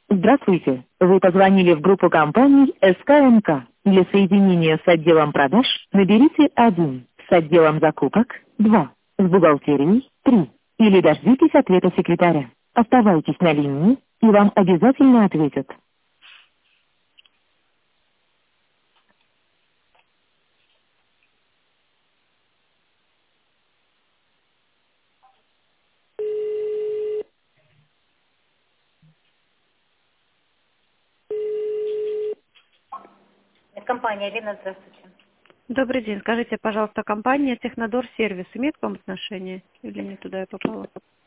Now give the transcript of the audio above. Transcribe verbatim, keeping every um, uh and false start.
Здравствуйте. Вы позвонили в группу компаний СКМК. Для соединения с отделом продаж наберите один, с отделом закупок два, с бухгалтерией три. Или дождитесь ответа секретаря. Оставайтесь на линии, и вам обязательно ответят. Компания Лена, здравствуйте. Добрый день. Скажите, пожалуйста, компания Технодор Сервис имеет к вам отношение или не туда я попала?